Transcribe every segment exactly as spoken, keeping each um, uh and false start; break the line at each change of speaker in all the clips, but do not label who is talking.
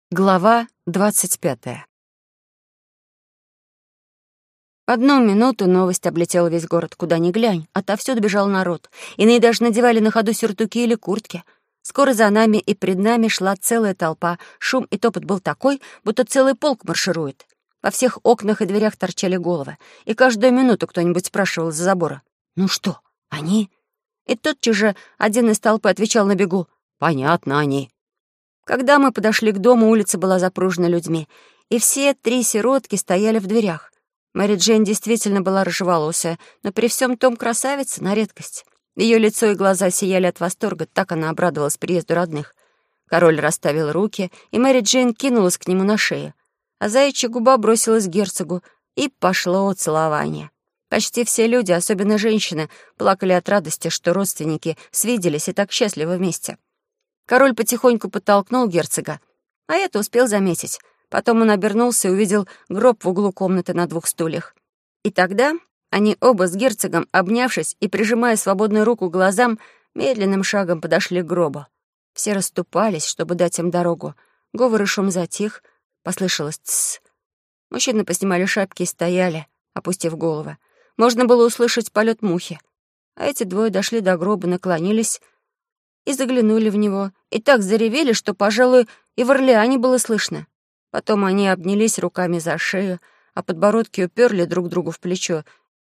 Глава двадцать пятая. Одну минуту новость облетела весь город, куда ни глянь. Отовсюду бежал народ. Иные даже надевали на ходу сюртуки или куртки. Скоро за нами и пред нами шла целая толпа. Шум и топот был такой, будто целый полк марширует. Во всех окнах и дверях торчали головы. И каждую минуту кто-нибудь спрашивал из-за забора: «Ну что, они?» И тотчас же один из толпы отвечал на бегу: «Понятно, они». Когда мы подошли к дому, улица была запружена людьми, и все три сиротки стояли в дверях. Мэри Джейн действительно была рыжеволосая, но при всем том красавица на редкость. Ее лицо и глаза сияли от восторга, так она обрадовалась приезду родных. Король расставил руки, и Мэри Джейн кинулась к нему на шею, а заячья губа бросилась к герцогу, и пошло целование. Почти все люди, особенно женщины, плакали от радости, что родственники свиделись и так счастливы вместе. Король потихоньку подтолкнул герцога, а это успел заметить. Потом он обернулся и увидел гроб в углу комнаты на двух стульях. И тогда они оба с герцогом, обнявшись и прижимая свободную руку к глазам, медленным шагом подошли к гробу. Все расступались, чтобы дать им дорогу. Говор и шум затих, послышалось «тссс». Мужчины поснимали шапки и стояли, опустив головы. Можно было услышать полет мухи. А эти двое дошли до гроба, наклонились и заглянули в него, и так заревели, что, пожалуй, и в Орлеане было слышно. Потом они обнялись руками за шею, а подбородки уперли друг другу в плечо,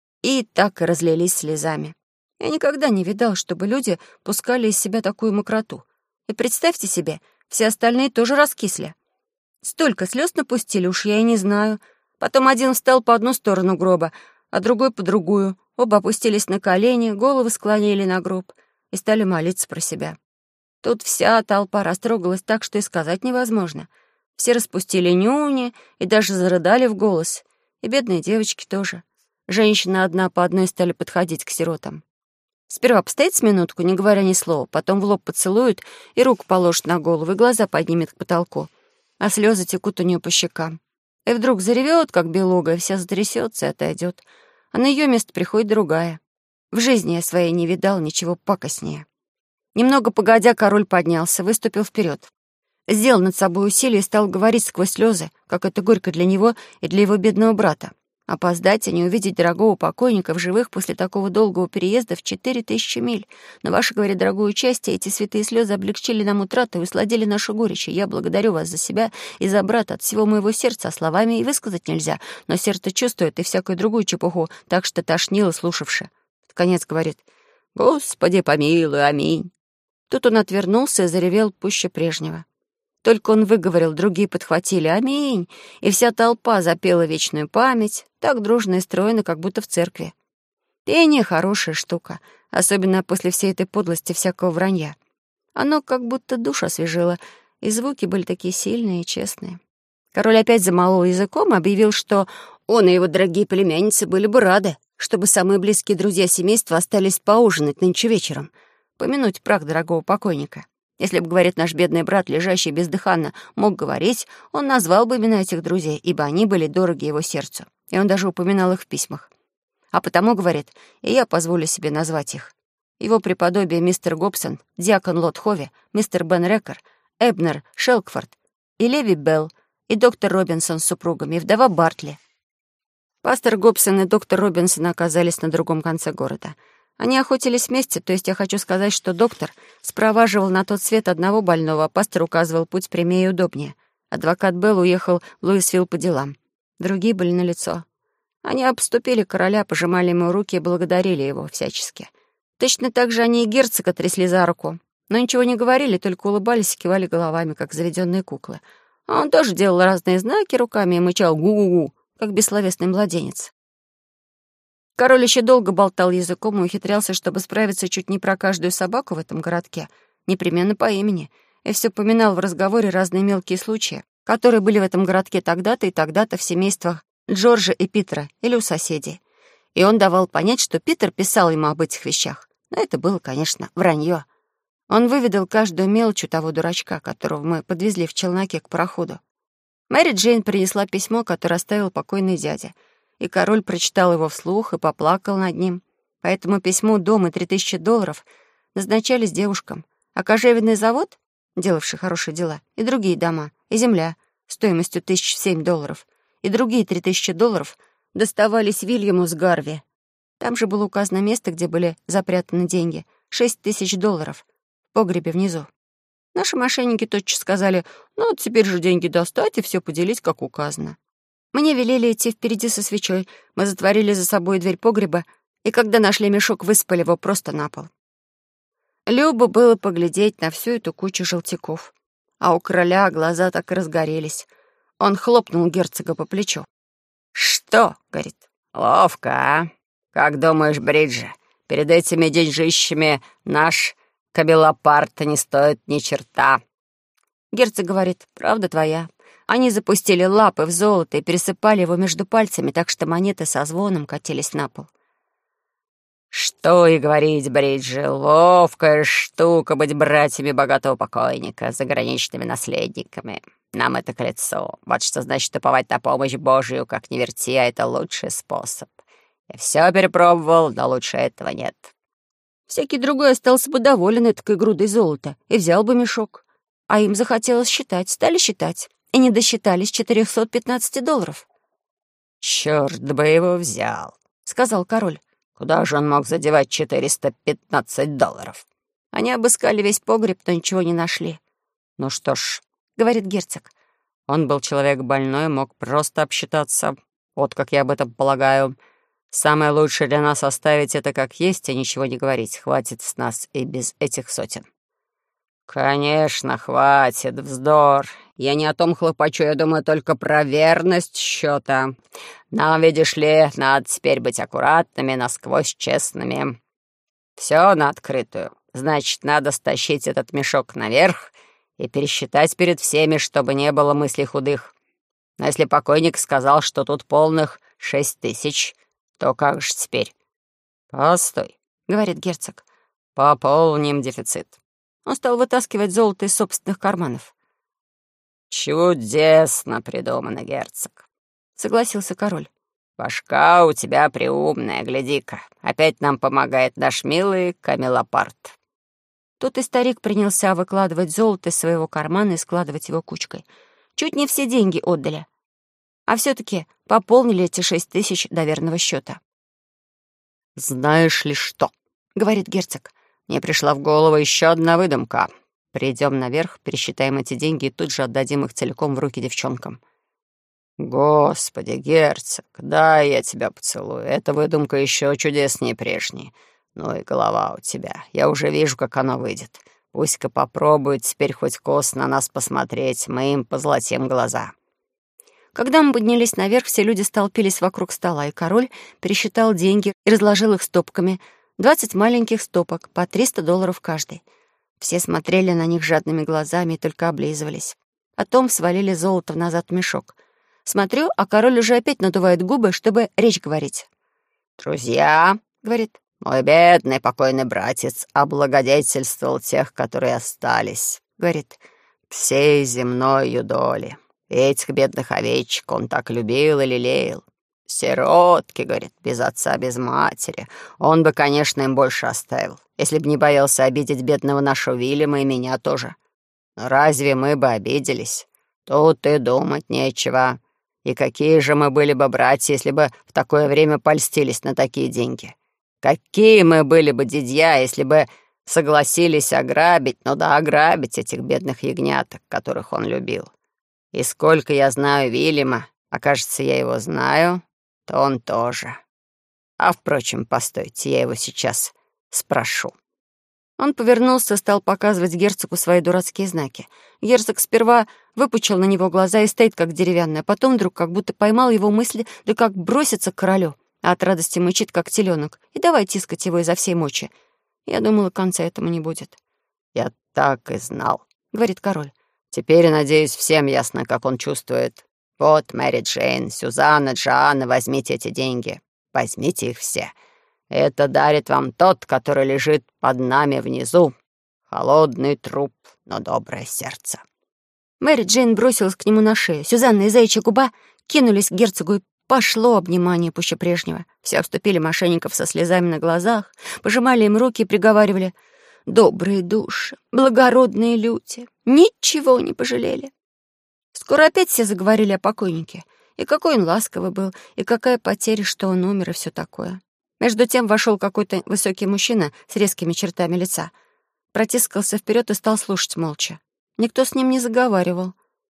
и так и разлились слезами. Я никогда не видал, чтобы люди пускали из себя такую мокроту. И представьте себе, все остальные тоже раскисли. Столько слез напустили, уж я и не знаю. Потом один встал по одну сторону гроба, а другой по другую. Оба опустились на колени, головы склонили на гроб и стали молиться про себя. Тут вся толпа растрогалась так, что и сказать невозможно. Все распустили нюни и даже зарыдали в голос. И бедные девочки тоже. Женщины одна по одной стали подходить к сиротам. Сперва постоит с минутку, не говоря ни слова, потом в лоб поцелуют и руку положит на голову, и глаза поднимет к потолку, а слезы текут у нее по щекам. И вдруг заревет, как белуга, и вся затрясется и отойдет, а на ее место приходит другая. В жизни я своей не видал ничего пакостнее. Немного погодя, король поднялся, выступил вперед, сделал над собой усилие и стал говорить сквозь слезы, как это горько для него и для его бедного брата. Опоздать и не увидеть дорогого покойника в живых после такого долгого переезда в четыре тысячи миль. Но ваше, говорит, дорогое участие, эти святые слезы облегчили нам утрату и усладили нашу горечь. И я благодарю вас за себя и за брата от всего моего сердца, а словами и высказать нельзя, но сердце чувствует и всякую другую чепуху, так что тошнило слушавши. Под конец говорит: «Господи, помилуй, аминь». Тут он отвернулся и заревел пуще прежнего. Только он выговорил, другие подхватили «Аминь», и вся толпа запела вечную память, так дружно и стройно, как будто в церкви. Пение — хорошая штука, особенно после всей этой подлости всякого вранья. Оно как будто душу освежило, и звуки были такие сильные и честные. Король опять замолол языком и объявил, что он и его дорогие племянницы были бы рады, чтобы самые близкие друзья семейства остались поужинать нынче вечером, помянуть прах дорогого покойника. Если бы, говорит, наш бедный брат, лежащий бездыханно, мог говорить, он назвал бы имена этих друзей, ибо они были дороги его сердцу, и он даже упоминал их в письмах. А потому, говорит, и я позволю себе назвать их. Его преподобие мистер Гобсон, диакон Лот Хови, мистер Бен Рекер, Эбнер Шелкфорд и Леви Белл, и доктор Робинсон с супругами, и вдова Бартли. Пастор Гобсон и доктор Робинсон оказались на другом конце города. Они охотились вместе, то есть я хочу сказать, что доктор спроваживал на тот свет одного больного, а пастор указывал путь прямее и удобнее. Адвокат Белл уехал в Луисвилл по делам. Другие были налицо. Они обступили короля, пожимали ему руки и благодарили его всячески. Точно так же они и герцога трясли за руку, но ничего не говорили, только улыбались и кивали головами, как заведенные куклы. А он тоже делал разные знаки руками и мычал «гу-гу-гу», как бессловесный младенец. Король еще долго болтал языком и ухитрялся, чтобы справиться чуть не про каждую собаку в этом городке, непременно по имени, и все поминал в разговоре разные мелкие случаи, которые были в этом городке тогда-то и тогда-то в семействах Джорджа и Питера или у соседей. И он давал понять, что Питер писал ему об этих вещах. Но это было, конечно, вранье. Он выведал каждую мелочь у того дурачка, которого мы подвезли в челноке к пароходу. Мэри Джейн принесла письмо, которое оставил покойный дядя, и король прочитал его вслух и поплакал над ним. По этому письму дом и три тысячи долларов назначались девушкам, а кожевенный завод, делавший хорошие дела, и другие дома и земля стоимостью тысяч семь долларов, и другие три тысячи долларов доставались Вильяму с Гарви. Там же было указано место, где были запрятаны деньги — шесть тысяч долларов в погребе внизу. Наши мошенники тотчас сказали: «Ну, вот теперь же деньги достать и все поделить, как указано». Мне велели идти впереди со свечой. Мы затворили за собой дверь погреба, и когда нашли мешок, высыпали его просто на пол. Любо было поглядеть на всю эту кучу желтяков. А у короля глаза так и разгорелись. Он хлопнул герцога по плечу. «Что?» — говорит. «Ловко, а? Как думаешь, Бриджи, перед этими деньжищами наш Камелопард не стоит ни черта?» Герцог говорит: «Правда твоя». Они запустили лапы в золото и пересыпали его между пальцами, так что монеты со звоном катились на пол. «Что и говорить, Бриджи, ловкая штука быть братьями богатого покойника, заграничными наследниками. Нам это к лицу. Вот что значит уповать на помощь Божию, как ни верти, а это лучший способ. Я все перепробовал, но лучше этого нет». Всякий другой остался бы доволен этой грудой золота и взял бы мешок. А им захотелось считать, стали считать, и не досчитались четырехсот пятнадцати долларов. «Черт бы его взял», — сказал король. «Куда же он мог задевать четыреста пятнадцать долларов?» Они обыскали весь погреб, но ничего не нашли. «Ну что ж», — говорит герцог, — «он был человек больной, мог просто обсчитаться. Вот как я об этом полагаю. Самое лучшее для нас оставить это как есть и ничего не говорить. Хватит с нас и без этих сотен». «Конечно, хватит, вздор. Я не о том хлопочу, я думаю только про верность счета. Нам, видишь ли, надо теперь быть аккуратными, насквозь честными. Все на открытую. Значит, надо стащить этот мешок наверх и пересчитать перед всеми, чтобы не было мыслей худых. Но если покойник сказал, что тут полных шесть тысяч, то как же теперь?» «Постой», — говорит герцог, — «пополним дефицит». Он стал вытаскивать золото из собственных карманов. «Чудесно придумано, герцог», — согласился король. «Башка у тебя приумная, гляди-ка. Опять нам помогает наш милый Камелопард». Тут и старик принялся выкладывать золото из своего кармана и складывать его кучкой. Чуть не все деньги отдали. А все-таки пополнили эти шесть тысяч до верного счета. «Знаешь ли что?» — говорит герцог. «Мне пришла в голову еще одна выдумка. Придем наверх, пересчитаем эти деньги и тут же отдадим их целиком в руки девчонкам». «Господи, герцог, дай я тебя поцелую. Эта выдумка еще чудеснее прежней. Ну и голова у тебя. Я уже вижу, как она выйдет. Пусть-ка попробует теперь хоть кос на нас посмотреть. Мы им позолотим глаза». Когда мы поднялись наверх, все люди столпились вокруг стола, и король пересчитал деньги и разложил их стопками. Двадцать маленьких стопок, по триста долларов каждый. Все смотрели на них жадными глазами и только облизывались. Потом свалили золото назад в мешок. Смотрю, а король уже опять надувает губы, чтобы речь говорить. «Друзья», — говорит, — «мой бедный покойный братец облагодетельствовал тех, которые остались», — говорит, — «всей земной доли. Этих бедных овечек он так любил и лелеял. Сиротки, — говорит, — без отца, без матери. Он бы, конечно, им больше оставил, если бы не боялся обидеть бедного нашего Вильяма и меня тоже. Но разве мы бы обиделись? Тут и думать нечего. И какие же мы были бы братья, если бы в такое время польстились на такие деньги? Какие мы были бы дядья, если бы согласились ограбить, ну да, ограбить этих бедных ягняток, которых он любил? И сколько я знаю Вильяма, а кажется, я его знаю, то он тоже. А, впрочем, постойте, я его сейчас спрошу». Он повернулся и стал показывать герцогу свои дурацкие знаки. Герцог сперва выпучил на него глаза и стоит как деревянный, а потом вдруг как будто поймал его мысли, да как бросится к королю, а от радости мычит, как теленок, и давай тискать его изо всей мочи. Я думала, конца этому не будет. «Я так и знал», — говорит король. «Теперь, надеюсь, всем ясно, как он чувствует. Вот, Мэри Джейн, Сюзанна, Джоанна, возьмите эти деньги. Возьмите их все. Это дарит вам тот, который лежит под нами внизу. Холодный труп, но доброе сердце». Мэри Джейн бросилась к нему на шею. Сюзанна и заячья губа кинулись к герцогу, и пошло обнимание пуще прежнего. Все обступили мошенников со слезами на глазах, пожимали им руки и приговаривали: «Добрые души, благородные люди, ничего не пожалели». Скоро опять все заговорили о покойнике. И какой он ласковый был, и какая потеря, что он умер, и все такое. Между тем вошел какой-то высокий мужчина с резкими чертами лица. Протискался вперед и стал слушать молча. Никто с ним не заговаривал.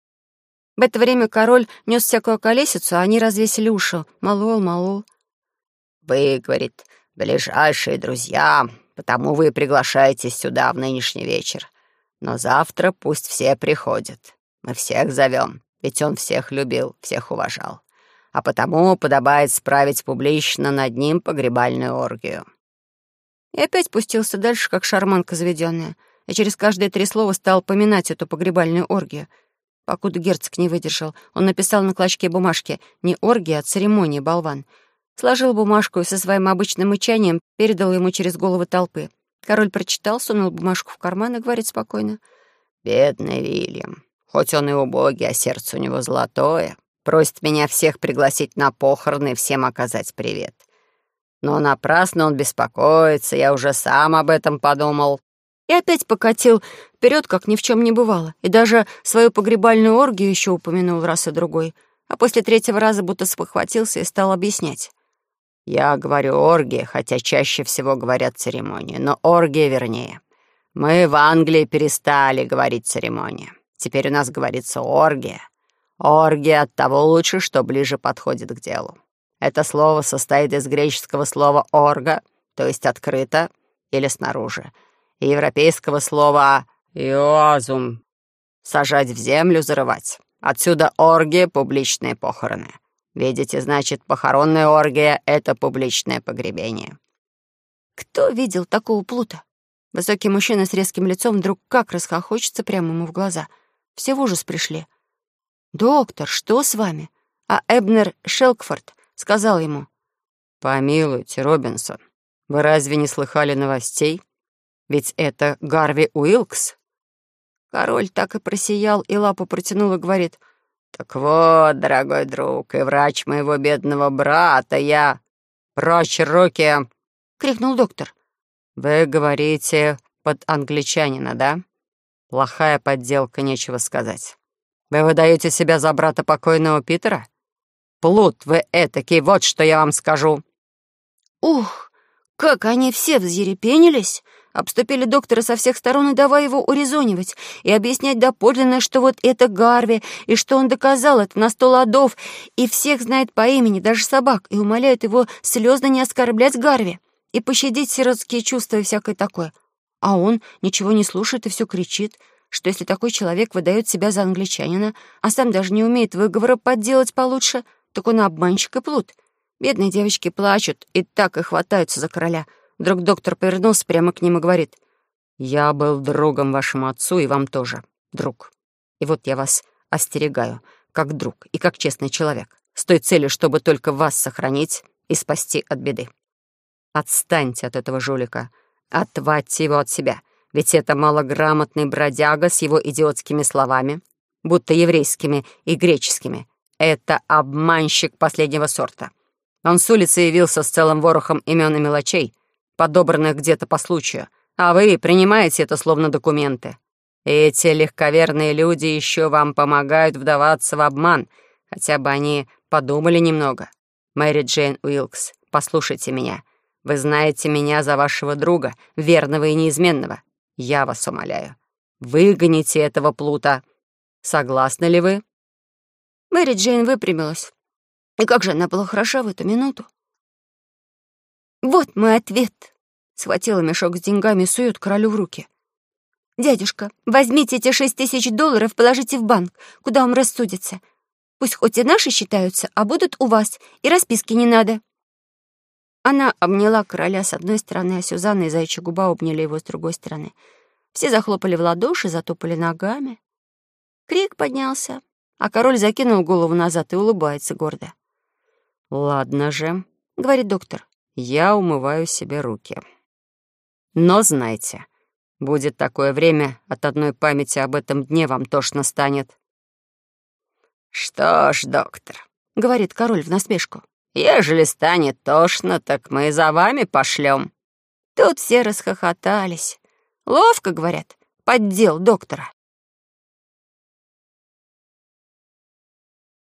В это время король нес всякую колесицу, а они развесили уши. Молол, молол.
«Вы, — говорит, — ближайшие друзья, потому вы приглашаетесь сюда в нынешний вечер. Но завтра пусть все приходят. Мы всех зовем, ведь он всех любил, всех уважал. А потому подобает справить публично над ним погребальную оргию».
И опять пустился дальше, как шарманка заведенная, и через каждые три слова стал поминать эту погребальную оргию. Покуда герцог не выдержал, он написал на клочке бумажки не оргия, а церемония, болван. Сложил бумажку и со своим обычным мычанием передал ему через головы толпы. Король прочитал, сунул бумажку в карман и говорит спокойно:
«Бедный Вильям, хоть он и убогий, а сердце у него золотое, просит меня всех пригласить на похороны и всем оказать привет. Но напрасно он беспокоится, я уже сам об этом подумал».
И опять покатил вперед, как ни в чем не бывало, и даже свою погребальную оргию еще упомянул раз и другой, а после третьего раза будто спохватился и стал объяснять.
«Я говорю оргия, хотя чаще всего говорят церемония, но оргия вернее. Мы в Англии перестали говорить церемония. Теперь у нас говорится оргия. Оргия от того лучше, что ближе подходит к делу. Это слово состоит из греческого слова «орга», то есть «открыто» или «снаружи», и европейского слова «иоазум» — «сажать в землю, зарывать». Отсюда оргия — публичные похороны. Видите, значит, похоронная оргия — это публичное погребение.
Кто видел такого плута? Высокий мужчина с резким лицом вдруг как расхохочется прямо ему в глаза. Все в ужас пришли. «Доктор, что с вами?» А Эбнер Шелкфорд сказал ему:
«Помилуйте, Робинсон, вы разве не слыхали новостей? Ведь это Гарви Уилкс».
Король так и просиял, и лапу протянул и говорит:
«Так вот, дорогой друг, и врач моего бедного брата, я...» «Прочь руки!»
— крикнул доктор.
«Вы говорите под англичанина, да? Плохая подделка, нечего сказать. Вы выдаете себя за брата покойного Питера? Плут вы этакий, вот что я вам скажу!»
Ух, как они все взъерепенились! Обступили доктора со всех сторон и давай его урезонивать и объяснять доподлинно, что вот это Гарви, и что он доказал это на сто ладов, и всех знает по имени, даже собак, и умоляют его слезно не оскорблять Гарви и пощадить сиротские чувства и всякое такое. А он ничего не слушает и все кричит, что если такой человек выдает себя за англичанина, а сам даже не умеет выговора подделать получше, так он обманщик и плут. Бедные девочки плачут и так и хватаются за короля. Вдруг доктор повернулся прямо к ним и говорит: «Я был другом вашему отцу, и вам тоже, друг. И вот я вас остерегаю, как друг и как честный человек, с той целью, чтобы только вас сохранить и спасти от беды. Отстаньте от этого жулика, отвадьте его от себя, ведь это малограмотный бродяга с его идиотскими словами, будто еврейскими и греческими. Это обманщик последнего сорта. Он с улицы явился с целым ворохом имен и мелочей, подобранных где-то по случаю, а вы принимаете это словно документы. Эти легковерные люди еще вам помогают вдаваться в обман, хотя бы они подумали немного. Мэри Джейн Уилкс, послушайте меня. Вы знаете меня за вашего друга, верного и неизменного. Я вас умоляю, выгоните этого плута. Согласны ли вы?» Мэри Джейн выпрямилась. И как же она была хороша в эту минуту. «Вот мой ответ!» — схватила мешок с деньгами и сует королю в руки. «Дядюшка, возьмите эти шесть тысяч долларов, положите в банк, куда вам рассудится. Пусть хоть и наши считаются, а будут у вас, и расписки не надо». Она обняла короля с одной стороны, а Сюзанна и Заячья губа обняли его с другой стороны. Все захлопали в ладоши, затопали ногами. Крик поднялся, а король закинул голову назад и улыбается гордо.
«Ладно же»,
— говорит доктор.
«Я умываю себе руки. Но знайте, будет такое время, от одной памяти об этом дне вам тошно станет». «Что ж, доктор», — говорит король в насмешку, «ежели станет тошно, так мы за вами пошлем».
Тут все расхохотались. Ловко, говорят, поддел доктора.